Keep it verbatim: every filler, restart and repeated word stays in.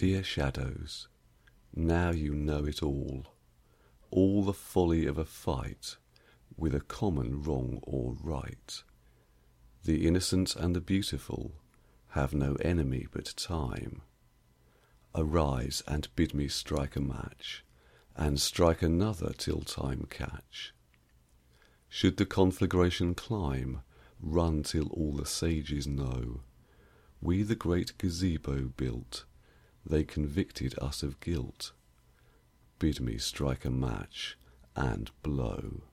Dear shadows, now you know it all, all the folly of a fight with a common wrong or right. The innocent and the beautiful have no enemy but time. Arise and bid me strike a match, and strike another till time catch. Should the conflagration climb, run till all the sages know we the great gazebo built, they convicted us of guilt. Bid me strike a match and blow.